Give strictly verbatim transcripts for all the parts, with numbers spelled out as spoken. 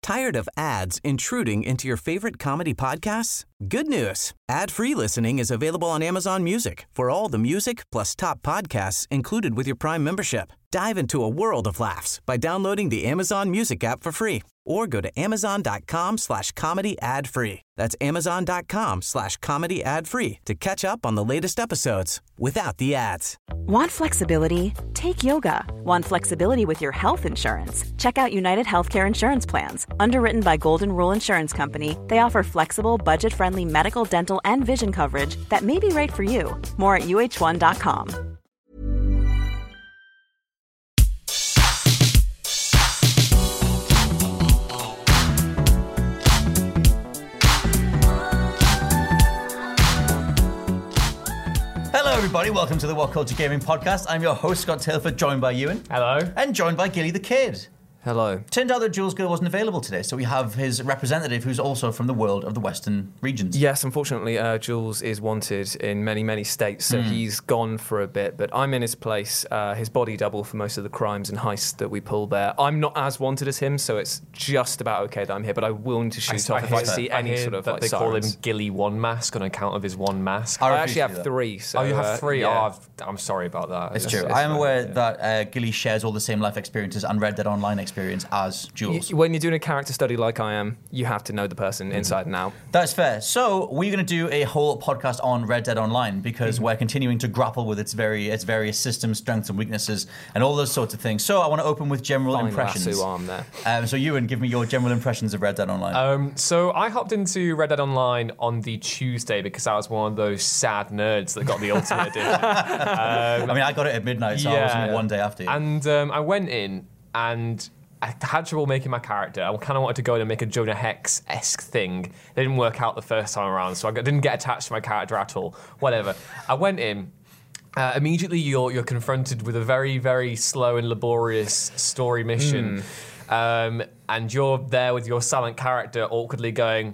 Tired of ads intruding into your favorite comedy podcasts? Good news. Ad-free listening is available on Amazon Music for all the music plus top podcasts included with your Prime membership. Dive into a world of laughs by downloading the Amazon Music app for free or go to amazon.com slash comedy ad free. That's amazon.com slash comedy ad free to catch up on the latest episodes without the ads. Want flexibility? Take yoga. Want flexibility with your health insurance? Check out United Healthcare Insurance Plans. Underwritten by Golden Rule Insurance Company, they offer flexible, budget-friendly medical, dental, and vision coverage that may be right for you. More at U H one dot com. Hello everybody, welcome to the What Culture Gaming Podcast. I'm your host, Scott Tilford, joined by Ewan. Hello. And joined by Gilly the Kid. Hello. Turned out that Jules Gill wasn't available today, so we have his representative who's also from the world of the Western regions. Yes, unfortunately, uh, Jules is wanted in many, many states, so mm. he's gone for a bit, but I'm in his place, uh, his body double for most of the crimes and heists that we pull there. I'm not as wanted as him, so it's just about okay that I'm here, but I will need to shoot I, off I if I hear, see I any hear sort of that like they sirens. call him Gilly One Mask on account of his one mask. I, I actually have that. three. So, oh, you have uh, three? Yeah. Oh, I've, I'm sorry about that. It's, it's true. It's I am fine, aware yeah. that uh, Gilly shares all the same life experiences and Red Dead Online experience as Jules. You, when you're doing a character study like I am, you have to know the person mm-hmm. inside and out. That's fair. So we're going to do a whole podcast on Red Dead Online because mm-hmm. we're continuing to grapple with its very its various systems, strengths and weaknesses, and all those sorts of things. So I want to open with general Fine impressions. lasso arm there. Um, so Ewan, give me your general impressions of Red Dead Online. Um, so I hopped into Red Dead Online on the Tuesday because I was one of those sad nerds that got the Ultimate Edition. Um, I mean, I got it at midnight, so yeah, I was in one day after you. And um, I went in and I had trouble making my character. I kind of wanted to go in and make a Jonah Hex-esque thing. It didn't work out the first time around, so I didn't get attached to my character at all. Whatever. I went in. Uh, immediately, you're you're confronted with a very, very slow and laborious story mission. Mm. Um, and you're there with your silent character awkwardly going...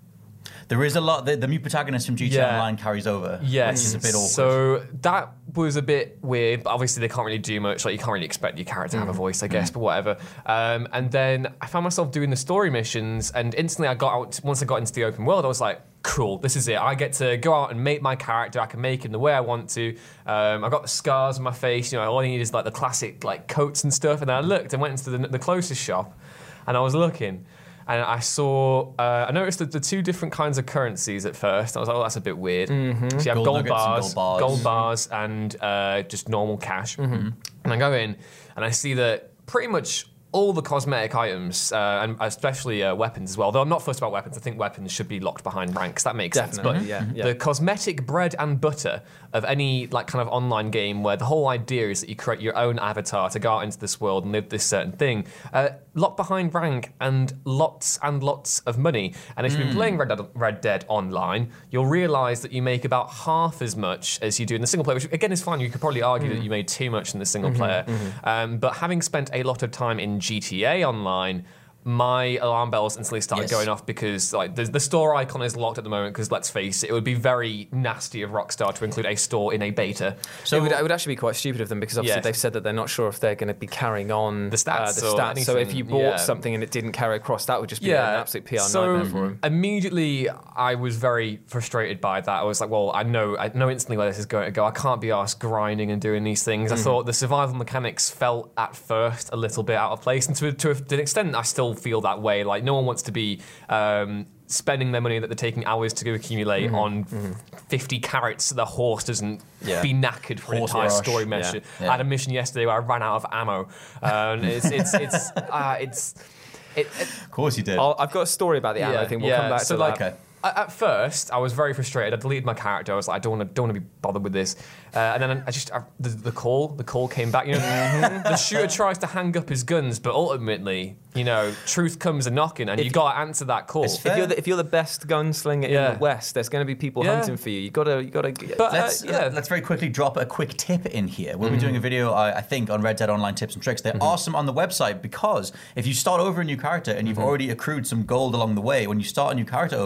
There is a lot. The, the new protagonist from G T A Yeah. Online carries over, Yes. which is a bit awkward. So that was a bit weird, but obviously they can't really do much. Like, you can't really expect your character to have a voice, I guess, but whatever. Um, and then I found myself doing the story missions, and instantly I got out, once I got into the open world, I was like, cool, this is it. I get to go out and make my character. I can make him the way I want to. Um, I got the scars on my face. You know, all I need is like the classic like coats and stuff. And then I looked and went into the, the closest shop, and I was looking. And I saw, uh, I noticed that the two different kinds of currencies at first. I was like, oh, that's a bit weird. Mm-hmm. So you have Gold gold, nuggets and bars, gold bars. gold bars, and uh, just normal cash. Mm-hmm. And I go in, and I see that pretty much all the cosmetic items, uh, and especially uh, weapons as well, though I'm not fussed about weapons. I think weapons should be locked behind ranks. That makes Definitely, sense. But yeah, yeah. the cosmetic bread and butter of any like kind of online game where the whole idea is that you create your own avatar to go out into this world and live this certain thing, uh, locked behind rank and lots and lots of money. And if you've been playing Red Dead, Red Dead Online, you'll realise that you make about half as much as you do in the single player, which again is fine. You could probably argue mm. that you made too much in the single mm-hmm, player. Mm-hmm. Um, but having spent a lot of time in G T A Online, my alarm bells instantly started yes. going off because like the, the store icon is locked at the moment because let's face it, it would be very nasty of Rockstar to include a store in a beta. So it would, it would actually be quite stupid of them because obviously yes. they've said that they're not sure if they're going to be carrying on the stats. Uh, the or stats. anything. So if you bought yeah. something and it didn't carry across, that would just be yeah. an absolute P R so nightmare for them. Immediately, I was very frustrated by that. I was like, well, I know, I know instantly where this is going to go. I can't be arsed grinding and doing these things. Mm. I thought the survival mechanics felt at first a little bit out of place, and to, to an extent, I still feel that way. Like no one wants to be um, spending their money that they're taking hours to accumulate mm-hmm. on mm-hmm. fifty carrots so the horse doesn't yeah. be knackered for Horse an entire rush. story mission. Yeah. Yeah. I had a mission yesterday where I ran out of ammo. Uh, and it's it's it's uh, it's. It, it, of course you did. I'll, I've got a story about the ammo yeah, thing. We'll yeah. come back so to like, that. Okay. At first, I was very frustrated. I deleted my character. I was like, I don't want to, don't want to be bothered with this. Uh, and then I just I, the, the call, the call came back. You know, the shooter tries to hang up his guns, but ultimately, you know, truth comes a knocking, and you got to answer that call. It's If you're, the, if you're the best gunslinger Yeah. in the West, there's going to be people Yeah. hunting for you. You gotta, you gotta. But Let's, uh, yeah, let's very quickly drop a quick tip in here. We'll mm-hmm. be doing a video, I, I think, on Red Dead Online tips and tricks. They're mm-hmm. awesome on the website because if you start over a new character and you've mm-hmm. already accrued some gold along the way, when you start a new character over, it,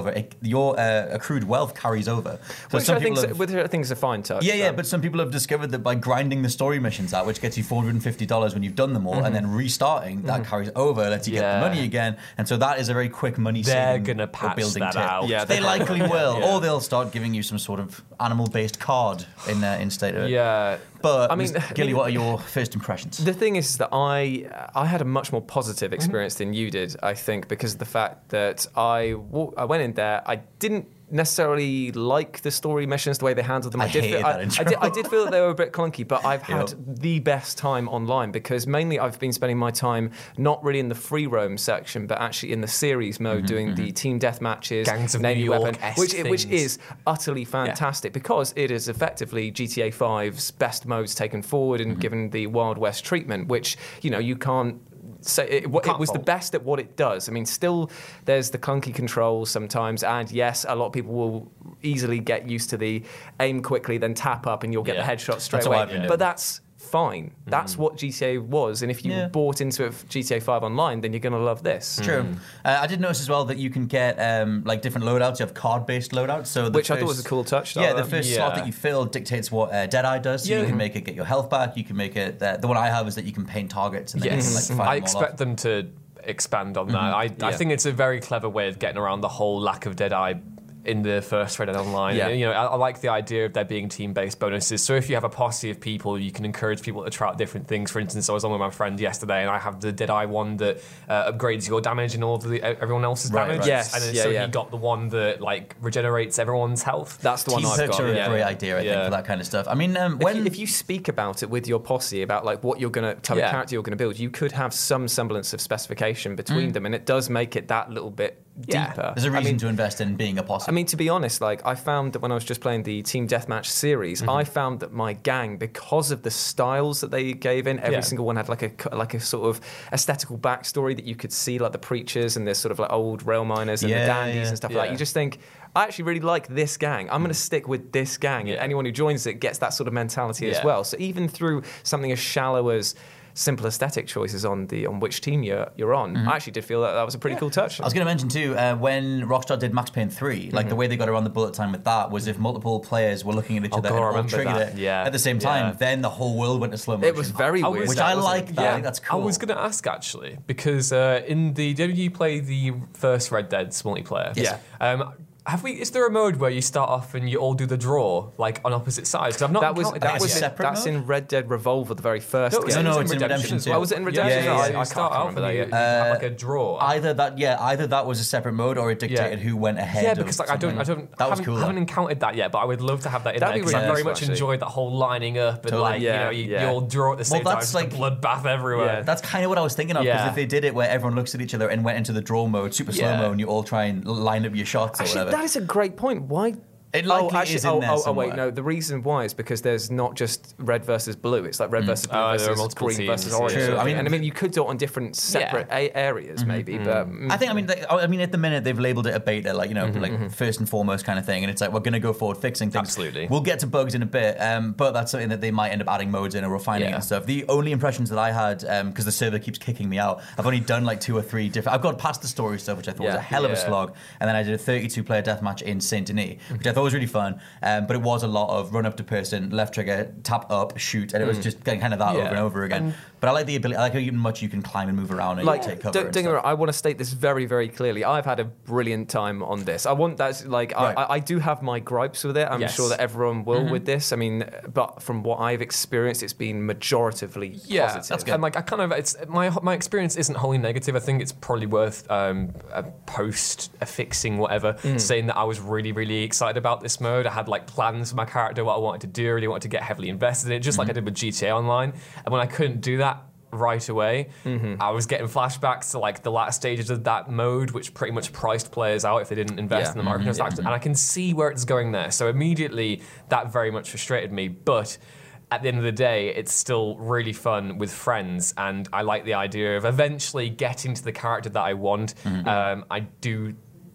your uh, accrued wealth carries over. So which some I think people have, which I think is a fine touch. yeah, yeah, um, but some people have discovered that by grinding the story missions out, which gets you four hundred fifty dollars when you've done them all, Mm-hmm. and then restarting, that carries over, lets you get Yeah. the money again, and so that is a very quick money They're saving gonna or patch building that tip. out. Yeah, they they- likely will, Yeah. or they'll start giving you some sort of animal-based card in uh, in State of It. Yeah. But I mean- Mister Gilly, what are your first impressions? The thing is that I I had a much more positive experience Mm-hmm. than you did, I think, because of the fact that I, wa- I went in there, I didn't necessarily like the story missions, the way they handled them. I did hated feel, that I, intro. I, did, I did feel that they were a bit clunky, but I've had Yep. the best time online because mainly I've been spending my time not really in the free roam section, but actually in the series mode, Mm-hmm, doing the team death matches, Gangs of name New your weapon, York-esque which which things. is utterly fantastic because it is effectively G T A five's best modes taken forward and given the Wild West treatment, which you know you can't. So it, it Can't was the fault. best at what it does. I mean, still, there's the clunky controls sometimes, and yes, a lot of people will easily get used to the aim quickly, then tap up, and you'll get Yeah. the headshot straight That's what away. I've been doing. But that's fine. That's what G T A was, and if you Yeah. bought into it for G T A five Online, then you're going to love this. True. Uh, I did notice as well that you can get um, like different loadouts. You have card-based loadouts, so the Which I thought first- was a cool touch. Yeah, the Um, first Yeah. slot that you fill dictates what uh, Deadeye does. So Yeah. you can make it get your health back. You can make it. Uh, the one I have is that you can paint targets and then Yes. you can, like, fire I them all expect off. them to expand on that. I, I Yeah. think it's a very clever way of getting around the whole lack of Deadeye in the first Red Dead Online. Yeah. You know, I, I like the idea of there being team-based bonuses. So if you have a posse of people, you can encourage people to try out different things. For instance, I was on with my friend yesterday, and I have the Deadeye one that uh, upgrades your damage and all of the, everyone else's Right, damage. right. Yes, and then, yeah, so yeah. he got the one that like regenerates everyone's health. That's the one Team I've perks got. are a yeah. great idea, I think, Yeah. for that kind of stuff. I mean, um, If when you, if you speak about it with your posse about like what you're gonna type Yeah. of character you're gonna build, you could have some semblance of specification between them, and it does make it that little bit Yeah. deeper. there's a reason I mean, to invest in being a posse. I mean, to be honest, like I found that when I was just playing the Team Deathmatch series, Mm-hmm. I found that my gang, because of the styles that they gave in, every Yeah. single one had like a co- like a sort of aesthetical backstory that you could see, like the preachers and there's sort of like old rail miners and Yeah, the dandies yeah, and stuff like that. yeah. You just think, I actually really like this gang. I'm going to stick with this gang, and Yeah. anyone who joins it gets that sort of mentality as Yeah. well. So even through something as shallow as simple aesthetic choices on the on which team you're you're on, I actually did feel that that was a pretty cool touch. I was going to mention too, uh, when Rockstar did Max Payne three, like the way they got around the bullet time with that was if multiple players were looking at each Oh, other God, I and all remember triggered that. it Yeah. at the same time, Yeah. then the whole world went to slow motion. It was very I weird. was- Which that, I wasn't like it? that. Yeah. I think that's cool. I was going to ask actually because uh, in the did you play the first Red Dead's multiplayer? Yes. Um, have we? Is there a mode where you start off and you all do the draw like on opposite sides? 'Cause I've not That was encountered that That's was a in, separate that's mode? in Red Dead Revolver, the very first No, game. it's, No, no, in it's in Redemption as two. well. Oh, was it in Yeah, Redemption? Yeah, I- yeah, I you can't start out remember and that you, yet. you have like a draw. Either that, yeah, either that was a separate mode or it dictated Yeah. who went ahead. Yeah, of because like I don't, I something. don't, That was haven't, cool. haven't though. encountered that yet, but I would love to have that in That'd there be because really I very cool, much actually. enjoyed that whole lining up and Totally. like Yeah, you know you, yeah. you all draw at the same Well, time. that's It's like- a bloodbath everywhere. Yeah. That's kind of what I was thinking of because Yeah. if they did it where everyone looks at each other and went into the draw mode, super slow Yeah. mo, and you all try and line up your shots or Actually, whatever. that is a great point. Why? It likely oh, actually, is in oh, there oh, oh, somewhere. wait, no. The reason why is because there's not just red versus blue. It's like red versus blue Oh, there are versus multiple green teams, versus yeah. orange. True, sort of I thing. mean- and I mean, you could do it on different separate a- areas, maybe. But mm, I think, I mean, they, I mean, at the minute they've labeled it a beta, like you know, Mm-hmm, like first and foremost kind of thing, and it's like we're going to go forward fixing things. Absolutely. We'll get to bugs in a bit, um, but that's something that they might end up adding modes in or refining Yeah. and stuff. The only impressions that I had, because the server keeps kicking me out, I've only done like two or three different. I've got past the story stuff, which I thought was Yeah. a hell of a Yeah. slog, and then I did a thirty-two player deathmatch in Saint Denis, which I thought was really fun, um, but it was a lot of run up to person, left trigger, tap up, shoot, and it was just getting kind of that Yeah. over and over again. But I like the ability. I like how even much you can climb and move around and like, take cover. don't, and don't get me stuff. wrong, I want to state this very, very clearly. I've had a brilliant time on this. I want that's like Right. I, I do have my gripes with it. I'm Yes. sure that everyone will Mm-hmm. with this. I mean, but from what I've experienced, it's been majoritively Yeah, positive. that's good. And like I kind of, it's my my experience isn't wholly negative. I think it's probably worth um, a post affixing whatever, Mm. saying that I was really really excited about this mode. I had like plans for my character, what I wanted to do. I really wanted to get heavily invested in it, just like I did with G T A Online. And when I couldn't do that right away, I was getting flashbacks to like the latter stages of that mode, which pretty much priced players out if they didn't invest Yeah. in the microtransactions. And I can see where it's going there. So immediately that very much frustrated me, but at the end of the day, it's still really fun with friends, and I like the idea of eventually getting to the character that I want. Um, I do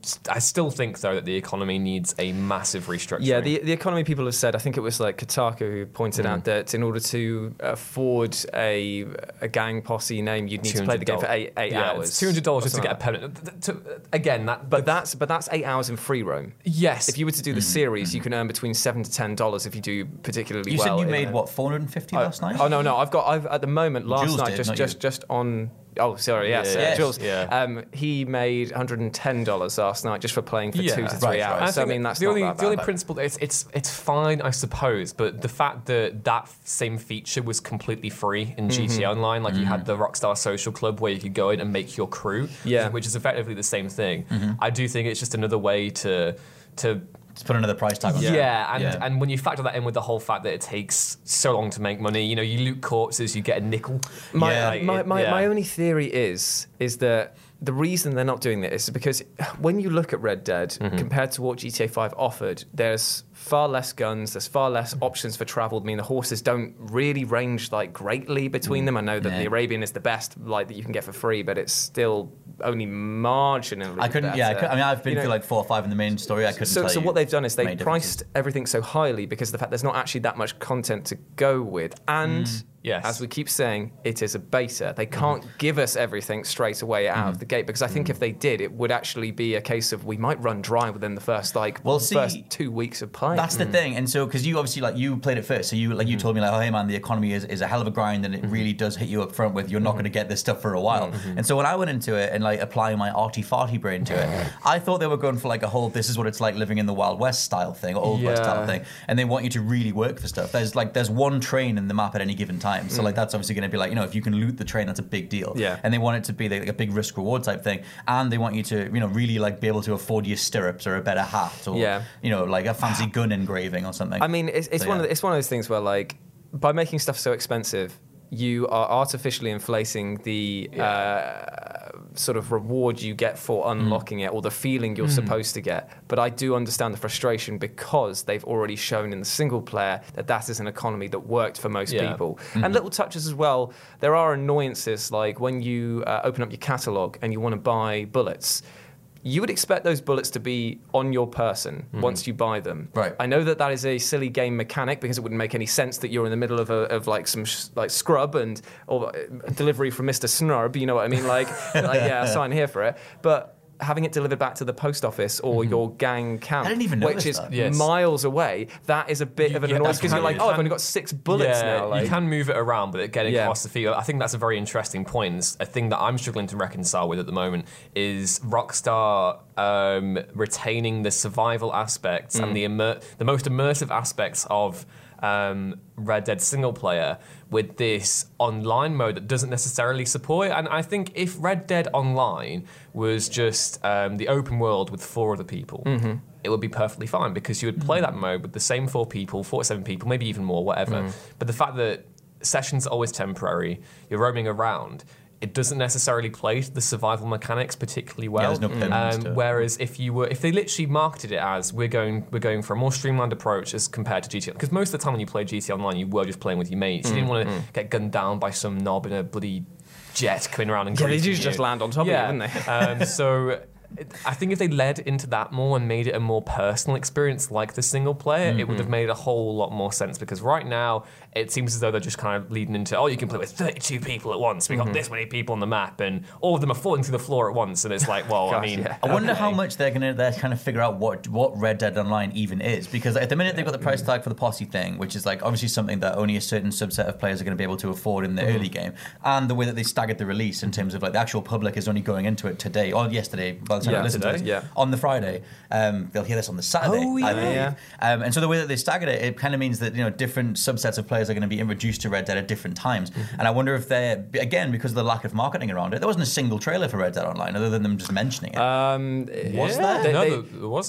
I still think, though, that the economy needs a massive restructuring. Yeah, the, the economy people have said, I think it was like Kotaku who pointed mm. out that in order to afford a a gang posse name, you'd need to play the game for eight, eight yeah, hours. two hundred dollars just to get a permanent. To, again, that. But that's but that's eight hours in free roam. Yes. If you were to do the mm. series, mm. you can earn between seven to ten dollars if you do particularly you well. You said you made it. what four hundred and fifty oh, last night? Oh no, no, I've got I've at the moment last Jules night did, just just you. just on. Oh, sorry, yes, yeah, uh, yes, Jules. yeah. Um, he made one hundred ten dollars last night just for playing for yeah. two to three right, hours. right. So I mean, that's the not only that the only bad. principle. It's it's it's fine, I suppose, but the fact that that same feature was completely free in G T A mm-hmm. Online, like mm-hmm. you had the Rockstar Social Club where you could go in and make your crew, yeah. which is effectively the same thing. Mm-hmm. I do think it's just another way to to. To put another price tag on yeah, it. Yeah, and, yeah, and when you factor that in with the whole fact that it takes so long to make money, you know, you loot corpses, you get a nickel. My, yeah. like, my, it, my, yeah. my only theory is is that the reason they're not doing this is because when you look at Red Dead mm-hmm. compared to what G T A five offered, there's far less guns, there's far less mm-hmm. options for travel. I mean, the horses don't really range like greatly between mm-hmm. them. I know that yeah. the Arabian is the best, like that you can get for free, but it's still only marginally I couldn't, better. yeah, I, could, I mean, I've been you know, through like four or five in the main story. I couldn't so, tell so you what they've done is they many priced everything so highly because of the fact there's not actually that much content to go with. And Mm. Yes. as we keep saying, it is a beta. They can't mm. give us everything straight away out mm. of the gate because I think mm. if they did, it would actually be a case of we might run dry within the first like well, see, first two weeks of play. That's mm. the thing, and so because you obviously like you played it first, so you like you mm. told me like, oh hey man, the economy is, is a hell of a grind, and it mm. really does hit you up front with you're not mm. going to get this stuff for a while. Mm-hmm. And so when I went into it and like applying my arty farty brain to it, I thought they were going for like a whole this is what it's like living in the Wild West style thing or Old yeah. West style thing, and they want you to really work for stuff. There's like there's one train in the map at any given time, so mm. like that's obviously going to be like, you know, if you can loot the train, that's a big deal. Yeah. And they want it to be like a big risk reward type thing, and they want you to, you know, really like be able to afford your stirrups or a better hat or yeah. you know, like a fancy gun engraving or something. I mean, it's, it's so, one yeah. of the, it's one of those things where like by making stuff so expensive, you are artificially inflating the yeah. uh, sort of reward you get for unlocking mm. it or the feeling you're mm. supposed to get. But I do understand the frustration because they've already shown in the single player that that is an economy that worked for most yeah. people. Mm-hmm. And little touches as well. There are annoyances like when you uh, open up your catalogue and you want to buy bullets. You would expect those bullets to be on your person mm-hmm. once you buy them. Right. I know that that is a silly game mechanic because it wouldn't make any sense that you're in the middle of a, of like some sh- like scrub and or a delivery from Mister Snurb. You know what I mean? Like, like yeah, sign here for it. But having it delivered back to the post office or mm-hmm. your gang camp, I didn't even which is that. Yes. miles away, that is a bit You- of an yeah, annoyance that's because you're like, weird. oh, I've only got six bullets yeah, now. Like, you can move it around, but getting Yeah. across the field, I think that's a very interesting point. It's a thing that I'm struggling to reconcile with at the moment is Rockstar um, retaining the survival aspects Mm. and the immer- the most immersive aspects of um, Red Dead single player with this online mode that doesn't necessarily support it. And I think if Red Dead Online was just um, the open world with four other people, mm-hmm. it would be perfectly fine because you would play that mode with the same four people, forty-seven people, maybe even more, whatever. Mm. But the fact that sessions are always temporary, you're roaming around, it doesn't necessarily play to the survival mechanics particularly well. Yeah, there's no permanence um, to it. Whereas if you were, if they literally marketed it as we're going, we're going for a more streamlined approach as compared to G T A, because most of the time when you play G T A Online, you were just playing with your mates. You didn't want to get gunned down by some knob in a bloody jet coming around and yeah, they greeting do just you. land on top yeah. of you, didn't they? um, so. I think if they led into that more and made it a more personal experience like the single player, mm-hmm. it would have made a whole lot more sense because right now it seems as though they're just kind of leading into, oh, you can play with thirty-two people at once. We got mm-hmm. this many people on the map and all of them are falling through the floor at once. And it's like, well, Gosh, I mean... yeah. I wonder okay. how much they're going to they're kind of figure out what what Red Dead Online even is, because at the minute they've got the price tag for the posse thing, which is like obviously something that only a certain subset of players are going to be able to afford in the mm-hmm. early game, and the way that they staggered the release in terms of like the actual public is only going into it today or yesterday by the time Yeah, I listen today, to it. yeah. On the Friday, um, they'll hear this on the Saturday. Oh, yeah. I believe. Yeah. Um, and so the way that they staggered it, it kind of means that you know different subsets of players are going to be introduced to Red Dead at different times. Mm-hmm. And I wonder if they're again because of the lack of marketing around it, there wasn't a single trailer for Red Dead Online other than them just mentioning it. Um, Was yeah. there? They- no, they- there- there wasn't.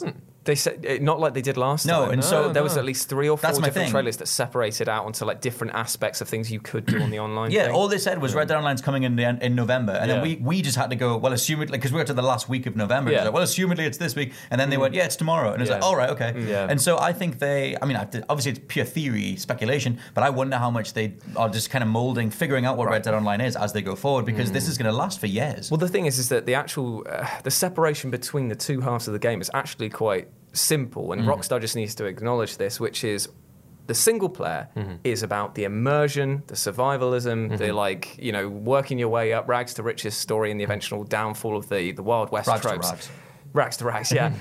They said it, not like they did last No, time. and so- there was at least three or four That's my different thing. trailers that separated out onto like different aspects of things you could do on the online. Yeah, thing. all they said was Red Dead Online's coming in the, en- in November, and then Yeah. we, we just had to go, well, assumedly, because we were to the last week of November, Yeah. yeah. like, well, assumedly it's this week, and then they went, yeah, it's tomorrow, and it's Yeah. like, all right, okay. Yeah. And so I think they, I mean, I- obviously it's pure theory, speculation, but I wonder how much they are just kind of molding, figuring out what Red Dead Online is as they go forward, because this is going to last for years. Well, the thing is, is that the actual uh, the separation between the two halves of the game is actually quite simple, and Rockstar just needs to acknowledge this, which is the single player Mm-hmm. is about the immersion, the survivalism, Mm-hmm. the like, you know, working your way up, rags to riches story, and the eventual downfall of the the Wild West Rags to tropes. rags. Rags to rags, yeah.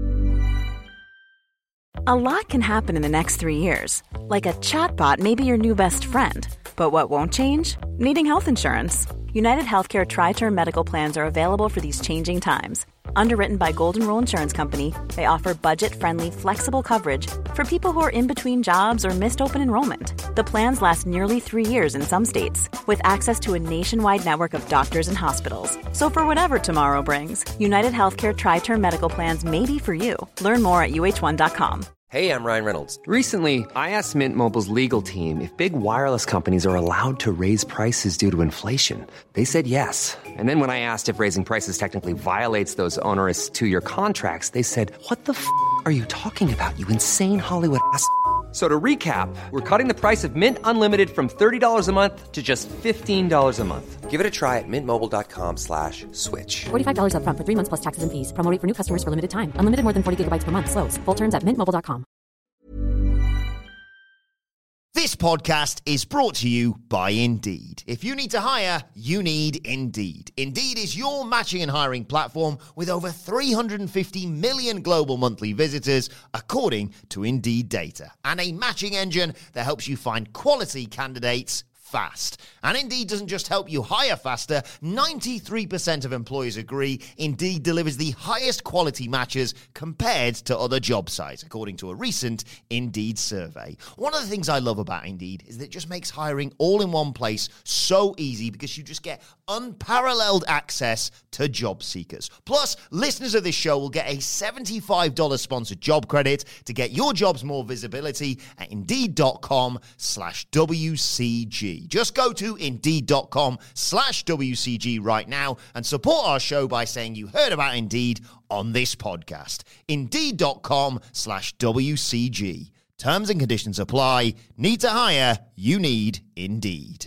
A lot can happen in the next three years. Like a chatbot may be your new best friend. But what won't change? Needing health insurance. United Healthcare Tri-Term Medical Plans are available for these changing times. Underwritten by Golden Rule Insurance Company, they offer budget-friendly, flexible coverage for people who are in between jobs or missed open enrollment. The plans last nearly three years in some states, with access to a nationwide network of doctors and hospitals. So for whatever tomorrow brings, United Healthcare Tri-Term Medical Plans may be for you. Learn more at U H one dot com. Hey, I'm Ryan Reynolds. Recently, I asked Mint Mobile's legal team if big wireless companies are allowed to raise prices due to inflation. They said yes. And then when I asked if raising prices technically violates those onerous two-year contracts, they said, what the f*** are you talking about, you insane Hollywood ass f- So to recap, we're cutting the price of Mint Unlimited from thirty dollars a month to just fifteen dollars a month. Give it a try at mintmobile.com slash switch. forty-five dollars up front for three months plus taxes and fees. Promo rate for new customers for limited time. Unlimited more than forty gigabytes per month. Slows full terms at mint mobile dot com. This podcast is brought to you by Indeed. If you need to hire, you need Indeed. Indeed is your matching and hiring platform with over three hundred fifty million global monthly visitors, according to Indeed data, and a matching engine that helps you find quality candidates fast. And Indeed doesn't just help you hire faster. ninety-three percent of employers agree Indeed delivers the highest quality matches compared to other job sites, according to a recent Indeed survey. One of the things I love about Indeed is that it just makes hiring all in one place so easy, because you just get unparalleled access to job seekers. Plus, listeners of this show will get a seventy-five dollars sponsored job credit to get your jobs more visibility at Indeed.com slash WCG. Just go to Indeed.com slash WCG right now and support our show by saying you heard about Indeed on this podcast. Indeed.com slash WCG. Terms and conditions apply. Need to hire? You need Indeed.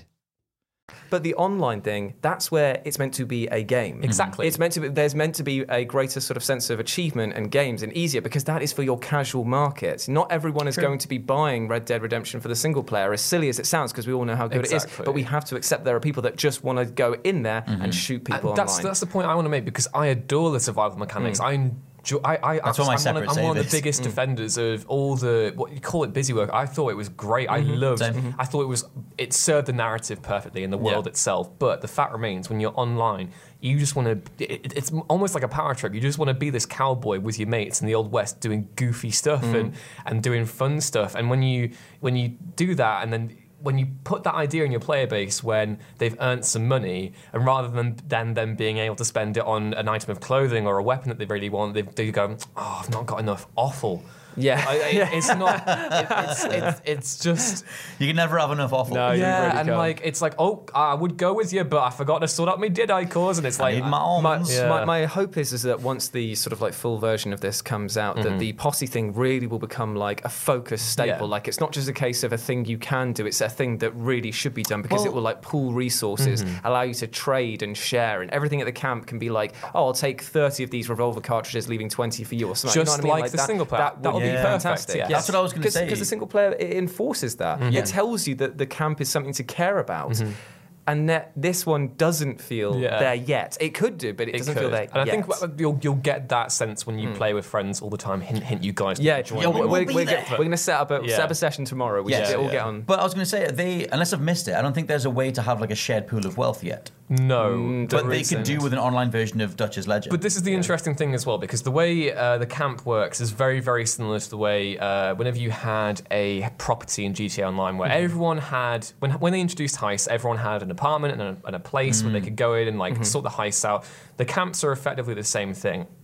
But the online thing, that's where it's meant to be a game. Exactly. It's meant to be, there's meant to be a greater sort of sense of achievement and games and easier, because that is for your casual market. Not everyone is going to be buying Red Dead Redemption for the single player, as silly as it sounds, because we all know how good it is. Exactly. But we have to accept there are people that just want to go in there and shoot people And that's online. that's the point I want to make, because I adore the survival mechanics. I enjoy. I, I, That's one of my I'm, one separate of, I'm one of the savers. biggest defenders of all the what you call it busy work. I thought it was great. I loved. Same. I thought it was it served the narrative perfectly in the world Yeah. itself. But the fact remains, when you're online, you just want to. It, it's almost like a power trip. You just want to be this cowboy with your mates in the old west, doing goofy stuff and and doing fun stuff. And when you when you do that, and then when you put that idea in your player base when they've earned some money, and rather than, than them being able to spend it on an item of clothing or a weapon that they really want, they, they go, oh, I've not got enough. Awful. Yeah. I, it, it's not, it, it's, it's, it's just, You can never have enough offal. No, you yeah, really and can't. like, it's like, oh, I would go with you, but I forgot to sort out my did-I cause, and it's I like, need my My, almonds. Yeah. my, my hope is is that once the sort of like full version of this comes out, that the posse thing really will become like a focus staple. Yeah. Like, it's not just a case of a thing you can do; it's a thing that really should be done, because Well- it will like pool resources, allow you to trade and share, and everything at the camp can be like, oh, I'll take thirty of these revolver cartridges, leaving twenty for you, or something. Just you know what I mean? like the that, single player. That, That would would be be perfect, fantastic. yeah. That's what I was gonna say. Because the single player it enforces that. It tells you that the camp is something to care about. And that this one doesn't feel Yeah. there yet. It could do, but it, it doesn't could. feel there And I yet. think you'll, you'll get that sense when you play with friends all the time. Hint, hint, you guys. Yeah, join Yeah, we're, we will we're, be we're, there. we're going to set up a Yeah. set up a session tomorrow. We Yes, should all yeah. get on. But I was going to say, they unless I've missed it, I don't think there's a way to have like a shared pool of wealth yet. No, But there they isn't. could do with an online version of Dutch's Legend. But this is the interesting thing as well, because the way uh, the camp works is very, very similar to the way uh, whenever you had a property in G T A Online, where everyone had, when when they introduced heists, everyone had an apartment and a, and a place where they could go in and like sort the heists out. The camps are effectively the same thing.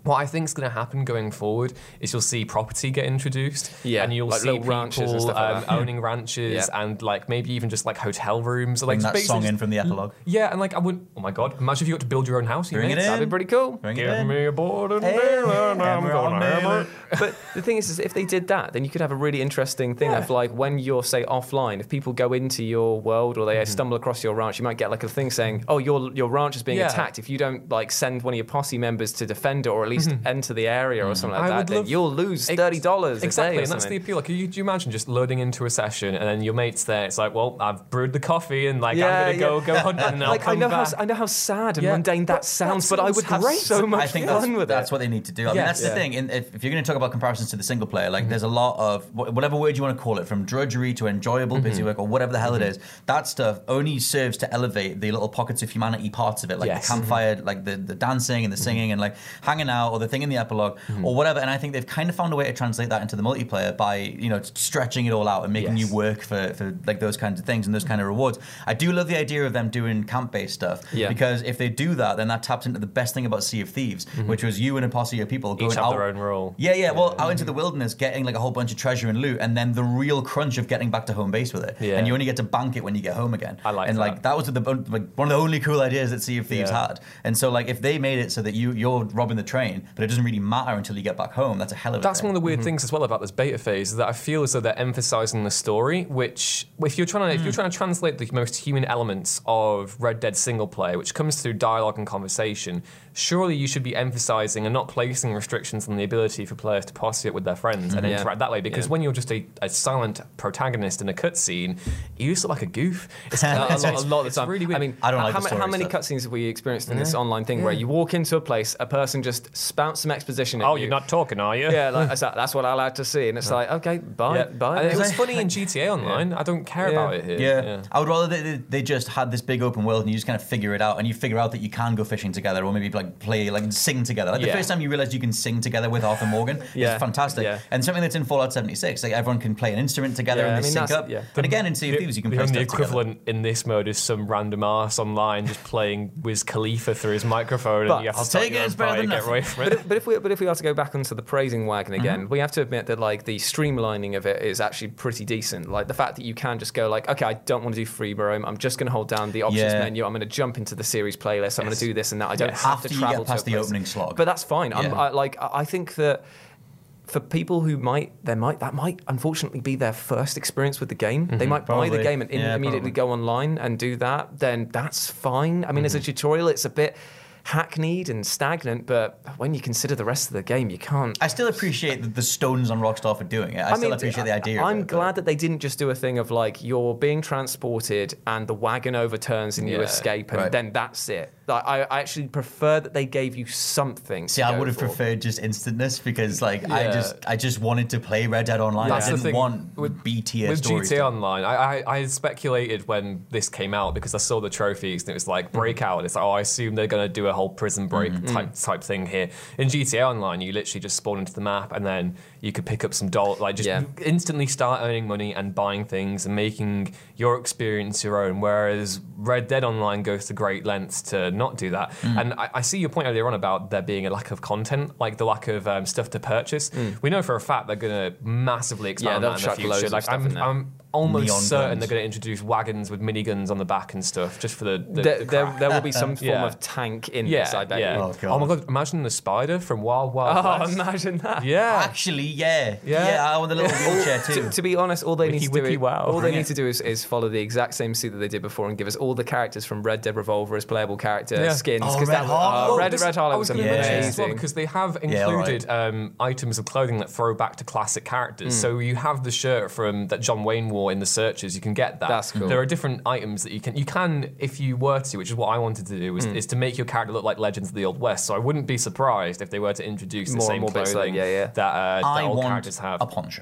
What I think is going to happen going forward is you'll see property get introduced, Yeah, and you'll like see little ranches and people stuff like um, that. owning ranches Yeah. and like maybe even just like hotel rooms. Or, like Bring that basically song in just- from the epilogue. Yeah, and like I would. Oh my god! Imagine if you got to build your own house. You Bring it mates. in. That'd be pretty cool. Bring it Give in. me a board and Hey, nail and I'm hammer on gonna nail hammer. it. But the thing is, is, if they did that, then you could have a really interesting thing of like when you're, say, offline, if people go into your world or they Mm-hmm. stumble across your ranch, you might get like a thing saying, oh, your your ranch is being Yeah. attacked. If you don't like send one of your posse members to defend it or at least enter the area or something like I that, would then love- you'll lose Ex- thirty dollars Exactly, a day or and that's the something. appeal. Like, you, do you imagine just loading into a session and then your mate's there? It's like, well, I've brewed the coffee and like I'm gonna go go hunt and I'll like, I come know back. how I know how sad and Yeah. mundane that But sounds, that but I would sounds have great. so much I think fun that's, with that's it. what they need to do. I mean, Yes. that's the Yeah. thing. In, if, if you're going to talk about comparisons to the single player, like there's a lot of wh- whatever word you want to call it, from drudgery to enjoyable busy work or whatever the hell it is. That stuff only serves to elevate the little pockets of humanity parts of it, like Yes. the campfire, like the, the dancing and the singing and like hanging out, or the thing in the epilogue or whatever. And I think they've kind of found a way to translate that into the multiplayer by you know stretching it all out and making Yes. you work for, for like those kinds of things and those kind of rewards. I do love the idea of them doing camp-based stuff Yeah. because if they do that, then that taps into the best thing about Sea of Thieves, which was you and a posse of people going Each have out. their own role. Yeah, yeah. Well, out into the wilderness, getting like a whole bunch of treasure and loot, and then the real crunch of getting back to home base with it. Yeah. And you only get to bank it when you get home again. I like and that. like that was the like one of the only cool ideas that Sea of Thieves Yeah. had. And so like if they made it so that you you're robbing the train, but it doesn't really matter until you get back home, that's a hell of a That's thing. one of the weird things as well about this beta phase, is that I feel as though they're emphasizing the story, which if you're trying to if you're trying to translate the most human elements of Red Dead single player, which comes through dialogue and conversation, surely you should be emphasizing and not placing restrictions on the ability for players to posse it with their friends and Yeah. interact that way. Because Yeah. when you're just a, a silent protagonist in a cutscene, you just look like a goof. It's, a, lot, a it's- lot of the it's time. really weird. I mean, I don't like how, the ma- story how many stuff. cutscenes have we experienced in this online thing where you walk into a place, a person just spouts some exposition at oh, you. you're not talking, are you? Yeah, like, that's, that's what I like to see, and it's like, okay, bye, Yeah. bye. And it was funny in G T A Online. I don't care Yeah. about it here. Yeah. I would rather they, they, they just had this big open world and you just kind of figure it out and you figure out that you can go fishing together or maybe like play, like sing together. Like the Yeah. first time you realize you can sing together with Arthur Morgan Yeah. is fantastic. Yeah. And something that's in Fallout seventy-six, like everyone can play an instrument together Yeah, and I they mean, sync that's- up. yeah. And again, in Sea of Thieves, you can the play only stuff together. equivalent in this mode is some random arse online just playing Wiz Khalifa through his microphone, But and you have to I'll start take your it, own it's better party than and get nothing. away from But it. if, but if we but if we are to go back onto the praising wagon again, we have to admit that like the streamlining of it is actually pretty decent. Like the fact that you can just go like, okay, I don't want to do free roam. I'm just going to hold down the options Yeah. menu. I'm going to jump into the series playlist. I'm going Yes. to do this and that. I don't Yes. have After to you get travel past to a the place. opening slog. But that's fine. I'm, Yeah. I, like I I think that. For people who might, there might that might unfortunately be their first experience with the game. They might buy the Probably. game and in, Yeah, immediately probably. go online and do that. Then that's fine. I mean, as a tutorial, it's a bit hackneyed and stagnant. But when you consider the rest of the game, you can't. I still appreciate the, the stones on Rockstar for doing it. I, still appreciate the idea. I'm of it, but- glad that they didn't just do a thing of like you're being transported and the wagon overturns and you Yeah, escape and right. then that's it. Like, I, I actually prefer that they gave you something. See, to I go would have for. preferred just instantness because, like, I Yeah. just, I just wanted to play Red Dead Online. That's I the didn't thing want with- B tier With stories. G T A Online, I, I, I speculated when this came out because I saw the trophies and it was like Breakout. And it's like, oh, I assume they're going to do a whole prison break type type thing here. In G T A Online, you literally just spawn into the map and then you could pick up some doll, like just Yeah. instantly start earning money and buying things and making your experience your own. Whereas Red Dead Online goes to great lengths to not do that. And I, I see your point earlier on about there being a lack of content, like the lack of um, stuff to purchase. We know for a fact they're going to massively expand they'll that in the chuck future. loads of Like stuff I'm, in there. I'm almost Neon certain guns. they're going to introduce wagons with miniguns on the back and stuff, just for the. the, There, the there, crack. there will be some form Yeah. of tank in yeah, this, I bet yeah. you. Oh, God. my god! Imagine the spider from Wild Wild Oh, West. imagine that. Yeah. Actually, yeah, Yeah. yeah, I want the little wheelchair too. To, to be honest, all they Wiki, need to do, wiki, is, wow. all they Yeah. need to do is, is follow the exact same suit that they did before and give us all the characters from Red Dead Revolver as playable character Yeah. skins. Oh, 'cause Red that, Harlot. uh, Oh, Red, this- Red Harlot I was was going to mention this as well amazing. because they have Yeah, all included um, items of clothing that throw back to classic characters. So you have the shirt from that John Wayne wore in the Searchers. You can get that. That's cool. There are different items that you can you can if you were to, which is what I wanted to do, is, is to make your character look like Legends of the Old West. So I wouldn't be surprised if they were to introduce the More and same more bits like- clothing yeah, yeah. that, uh, that I old want characters have. a poncho.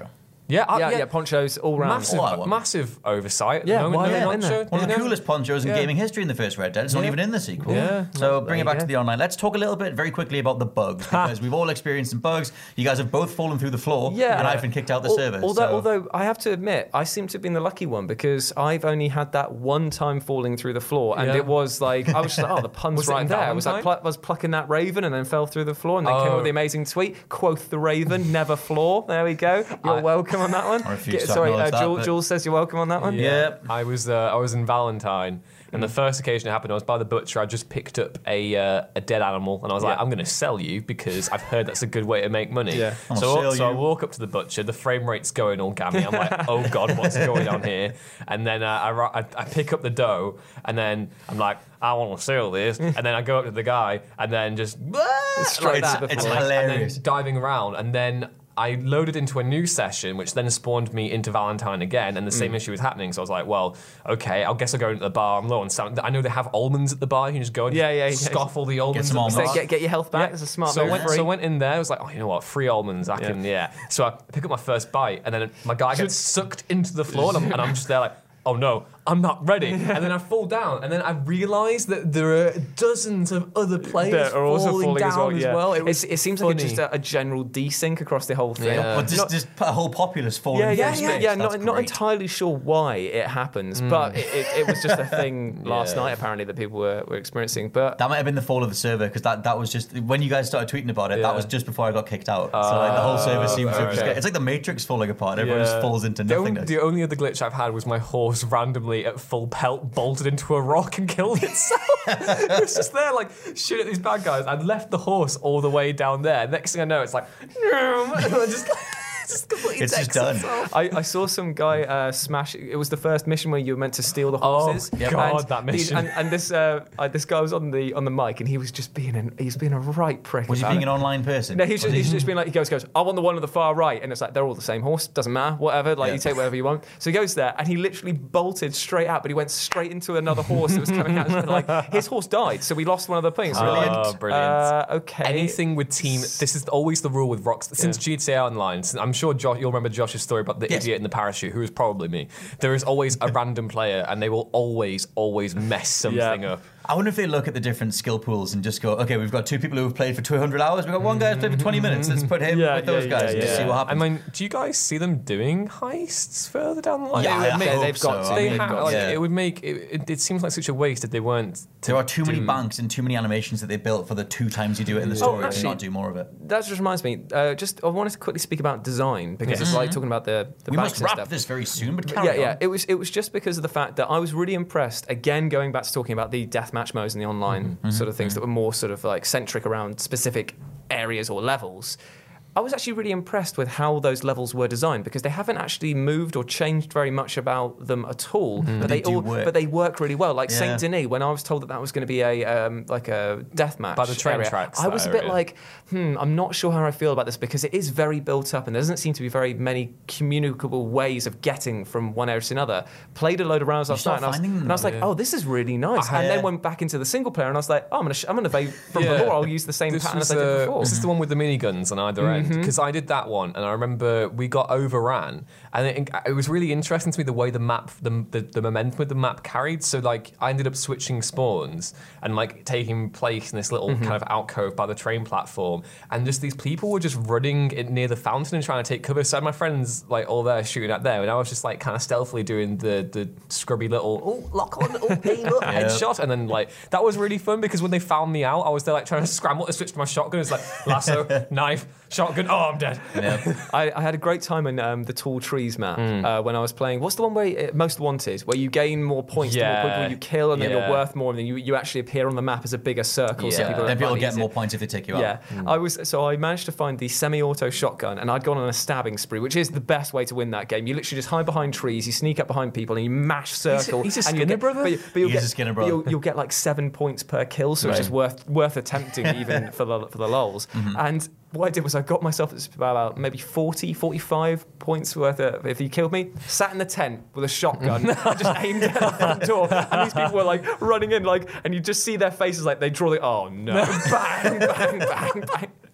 Yeah, uh, yeah, yeah. yeah, ponchos all round. Massive, Oh, I want- massive oversight. At Yeah, the moment, why no are they not in poncho, there? One of the you know? coolest ponchos in Yeah. gaming history in the first Red Dead. It's not even in the sequel. Yeah. So bring There it back you to go. the online. Let's talk a little bit very quickly about the bugs because we've all experienced some bugs. You guys have both fallen through the floor, Yeah. and I've been kicked out the Al- server. Although, so. although I have to admit, I seem to have been the lucky one because I've only had that one time falling through the floor, and Yeah. it was like I was just like, oh, the pun's Was it right in there. I was like, Valentine? pl- I was plucking that raven and then fell through the floor, and then came up Oh. with the amazing tweet: "Quoth the raven, never floor." There we go. You're I- welcome on that one. I refuse to sorry, uh, acknowledge that, Jules, but- Jules says you're welcome on that one. Yeah. I was uh, I was in Valentine, and the first occasion it happened, I was by the butcher. I just picked up a uh, a dead animal, and I was like, Yeah. I'm going to sell you because I've heard that's a good way to make money. Yeah. I'm So, gonna sell so I you. walk up to the butcher. The frame rate's going all gammy. I'm like, oh god, what's going on here? And then uh, I, ri- I I pick up the dough, and then I'm like, I want to sell this. And then I go up to the guy, and then just Straight like to that. the It's floor. hilarious. And then diving around, and then I loaded into a new session, which then spawned me into Valentine again, and the Mm. same issue was happening. So I was like, well, okay, I guess I'll go into the bar. I'm low on sound. I know they have almonds at the bar. You can just go and Yeah, yeah, yeah. scoff all the almonds. some at the almonds. bar. So get, get your health back. Yeah. It's a smart so I move. went, Free. so I went in there. I was like, oh, you know what? Free almonds. I can, yeah. So I pick up my first bite, and then my guy gets sucked into the floor, and I'm, and I'm just there like, oh no, I'm not ready. And then I fall down, and then I realise that there are dozens of other players That are also falling, falling down as well. as yeah. well. It, It's- was it seems like funny. it's just a, a general desync across the whole thing. Yeah. But just, Not- just put a whole populace falling Yeah, yeah, through yeah, space. yeah. That's Not, not great. entirely sure why it happens, but it, it, it was just a thing last Yeah. night apparently that people were, were experiencing. But That might have been the fall of the server because that, that was just when you guys started tweeting about it. Yeah. That was just before I got kicked out. so like the whole server seems to have just okay. get, it's like the Matrix falling apart. Everyone just Yeah. falls into the only, nothingness. the only other glitch I've had was my horse randomly at full pelt bolted into a rock and killed itself. It was just there, like, shooting at these bad guys. I'd left the horse all the way down there. Next thing I know, it's like, and I just, just completely It's just takes done. itself. I, I saw some guy uh, smash. It was the first mission where you were meant to steal the horses. Oh, God, and that these- mission. And, and this uh, uh, this guy was on the on the mic, and he was just being an, he was being a right prick. was he about being it. an online person? No, he's just, Was he- he's just been like, he goes, goes, I want the one on the far right. And it's like, they're all the same horse, doesn't matter, whatever. Like, Yeah. you take whatever you want. So he goes there, and he literally bolted straight out, but he went straight into another horse that was coming out. Like, his horse died, so we lost one of the things. Oh, brilliant. Uh, okay. Anything with team, this is always the rule with Rocks. Since G T A Online, since- I'm sure Josh, you'll remember Josh's story about the Yes. idiot in the parachute, who is probably me. There is always a random player, and they will always, always mess something Yeah. up. I wonder if they look at the different skill pools and just go, okay, we've got two people who have played for two hundred hours. We've got one guy who's played for twenty minutes. Let's put him Yeah, with those yeah, guys yeah, and just yeah. see what I happens. mean, do you guys see them doing heists further down the line? Yeah, It would I make- hope they've got so. to. I They mean, have, got- like, yeah. it would make it, it, it seems like such a waste if they weren't. There are too many do- banks and too many animations that they built for the two times you do it in the story to actually- not do more of it. That just reminds me. Uh, just I wanted to quickly speak about design because it's like talking about the, the We banks must and wrap stuff. this very soon, but carry Yeah, on. yeah. It was it was just because of the fact that I was really impressed. Again, going back to talking about the deathmatch modes and the online sort of things that were more sort of like centric around specific areas or levels. I was actually really impressed with how those levels were designed because they haven't actually moved or changed very much about them at all. But They they, do all, work. but they work really well. Like Yeah. Saint Denis, when I was told that that was going to be a um, like a deathmatch By the train area, tracks, I that was a bit area. like, hmm, I'm not sure how I feel about this because it is very built up and there doesn't seem to be very many communicable ways of getting from one area to another. Played a load of rounds last start night and I was, finding them, and I was like, yeah. oh, this is really nice. Uh, and yeah. then went back into the single player and I was like, oh, I'm gonna sh- I'm gonna evade from Yeah. the law. I'll use the same This pattern was, as I did uh, before. was this the one with the miniguns on either end? Because I did that one, and I remember we got overran, and it, it was really interesting to me the way the map, the, the the momentum with the map carried. So like, I ended up switching spawns and like taking place in this little kind of alcove by the train platform, and just these people were just running in, near the fountain and trying to take cover. So I had my friends like all there shooting at them, and I was just like kind of stealthily doing the the scrubby little oh lock on, oh hey look headshot, and then like that was really fun because when they found me out, I was there like trying to scramble to switch to my shotgun. It's like lasso, knife, shotgun. Oh, I'm dead. I, I had a great time in um, the Tall Trees map Hmm. uh, when I was playing. What's the one where uh, Most Wanted, where you gain more points the more Yeah. people you kill, and then Yeah. you're worth more, and then you, you actually appear on the map as a bigger circle. So Yeah. people Then people run get easier. more points if they take you out. Yeah, I was so I managed to find the semi-auto shotgun, and I'd gone on a stabbing spree, which is the best way to win that game. You literally just hide behind trees, you sneak up behind people, and you mash circle. he's a and you'll Skinner get, brother? But, you- but you'll He is get, a Skinner but brother. You'll, you'll get like seven points per kill, so it's Right. just worth worth attempting even for the for the lulz. Mm-hmm. And what I did was I got myself about maybe forty, forty-five points worth of, if he killed me, sat in the tent with a shotgun, and just aimed at the front door, and these people were like running in, like, and you just see their faces like they draw the, oh no, bang, bang, bang, bang.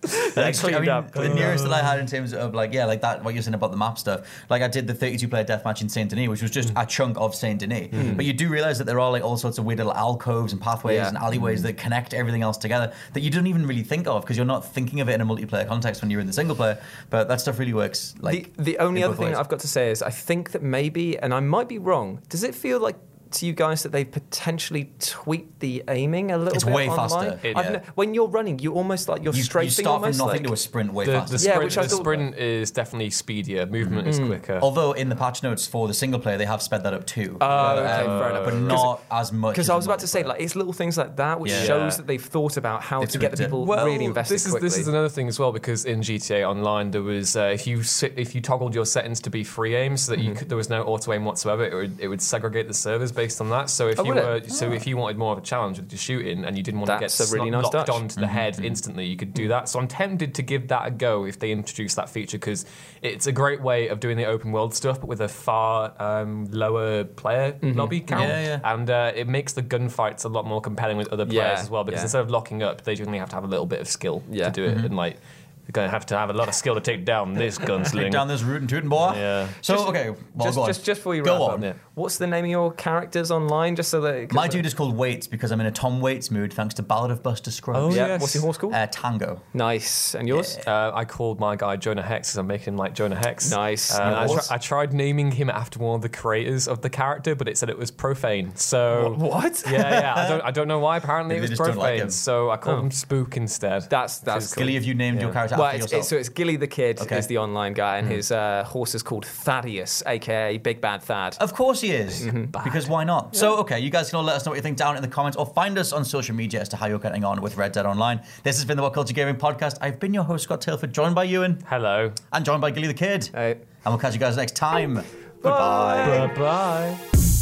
Actually, I cleaned mean, up. the nearest that I had in terms of like, yeah, like that, what you're saying about the map stuff. Like I did the thirty-two player deathmatch in Saint Denis, which was just mm. a chunk of Saint Denis. Mm. But you do realize that there are like all sorts of weird little alcoves and pathways yeah. and alleyways mm. that connect everything else together that you don't even really think of because you're not thinking of it in a multiplayer context when you're in the single player. But that stuff really works. Like the, the only other thing ways. I've got to say is I think that maybe, and I might be wrong, does it feel like to you guys that they potentially tweak the aiming a little it's bit way online? faster. It, yeah. When you're running, you almost like you're you, strafing. You start almost from nothing like, to a sprint way the, faster. The sprint, yeah, which I the thought, sprint is definitely speedier. Movement mm. is quicker. Although in the patch notes for the single player, they have sped that up too. Oh, uh, okay, um, fair enough. But not as much. Because I was about to say, like, it's little things like that which yeah. shows that they've thought about how They've to get the people well, really invested this is, quickly. This is another thing as well, because in G T A Online, there was uh, if you if you toggled your settings to be free aim, so that mm-hmm. you could, there was no auto aim whatsoever, it would, it would segregate the servers based on that. So if oh, you were oh. so if you wanted more of a challenge with your shooting and you didn't want That's to get a really sno- nice locked touch. onto the mm-hmm. head mm-hmm. instantly, you could do that. So I'm tempted to give that a go if they introduce that feature, because it's a great way of doing the open world stuff, but with a far um, lower player mm-hmm. lobby count, yeah, yeah. and uh, it makes the gunfights a lot more compelling with other players yeah, as well. Because yeah. instead of locking up, they only have to have a little bit of skill yeah. to do it, mm-hmm. and like. You're going to have to have a lot of skill to take down this gunsling. Take down this rootin' tootin' boy. Yeah. So, just, okay, well, just, go on. just, just before you go wrap on. up, yeah. What's the name of your characters online? Just so that My dude is called Waits because I'm in a Tom Waits mood thanks to Ballad of Buster Scruggs. Oh, yeah. yes. What's your horse called? Uh, Tango. Nice. And yours? Uh, I called my guy Jonah Hex because I'm making him like Jonah Hex. Nice. Uh, I, tr- I tried naming him after one of the creators of the character, but it said it was profane. So what? Yeah, yeah. I don't, I don't know why. Apparently Maybe it was they just don't like profane. him. So I called Oh. him Spook instead. That's that's cool. Gilly, have you named Yeah. your character Well, after it's, yourself? it's, so it's Gilly the Kid Okay. is the online guy, and mm. his uh, horse is called Thaddeus, aka Big Bad Thad. Of course he is, Mm-hmm. because why not? Yeah. So, okay, you guys can all let us know what you think down in the comments, or find us on social media as to how you're getting on with Red Dead Online. This has been the What Culture Gaming Podcast. I've been your host, Scott Tilford, joined by Ewan. Hello. And joined by Gilly the Kid. Hey. And we'll catch you guys next time. Goodbye. Bye-bye.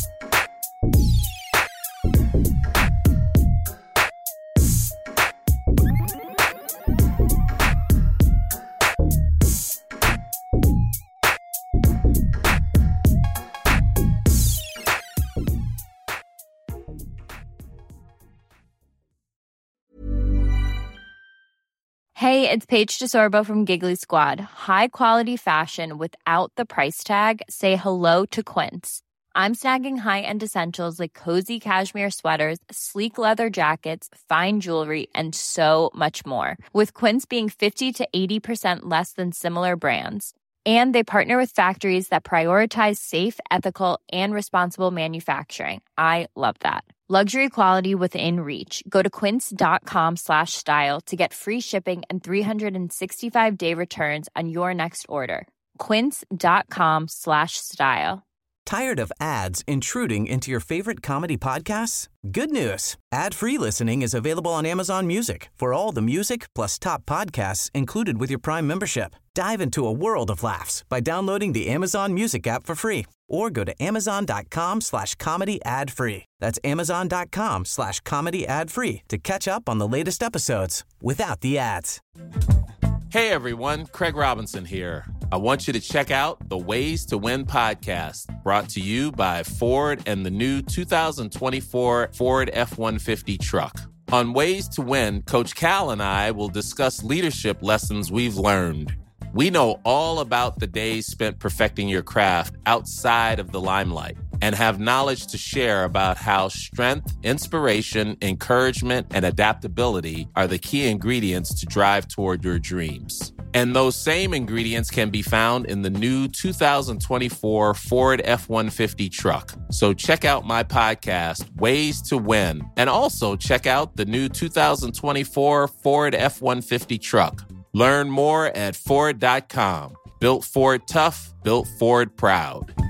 Hey, it's Paige DeSorbo from Giggly Squad. High quality fashion without the price tag. Say hello to Quince. I'm snagging high-end essentials like cozy cashmere sweaters, sleek leather jackets, fine jewelry, and so much more. With Quince being fifty to eighty percent less than similar brands. And they partner with factories that prioritize safe, ethical, and responsible manufacturing. I love that. Luxury quality within reach. Go to quince.com slash style to get free shipping and three sixty-five day returns on your next order. Quince.com slash style. Tired of ads intruding into your favorite comedy podcasts? Good news. Ad-free listening is available on Amazon Music for all the music plus top podcasts included with your Prime membership. Dive into a world of laughs by downloading the Amazon Music app for free or go to amazon.com slash comedy ad free. That's amazon.com slash comedy ad free to catch up on the latest episodes without the ads. Hey everyone, Craig Robinson here. I want you to check out the Ways to Win podcast, brought to you by Ford and the new two thousand twenty-four Ford F one fifty truck. On Ways to Win, Coach Cal and I will discuss leadership lessons we've learned. We know all about the days spent perfecting your craft outside of the limelight and have knowledge to share about how strength, inspiration, encouragement, and adaptability are the key ingredients to drive toward your dreams. And those same ingredients can be found in the new two thousand twenty-four Ford F one fifty truck. So check out my podcast, Ways to Win, and also check out the new two thousand twenty-four Ford F one fifty truck. Learn more at Ford dot com. Built Ford tough, built Ford proud.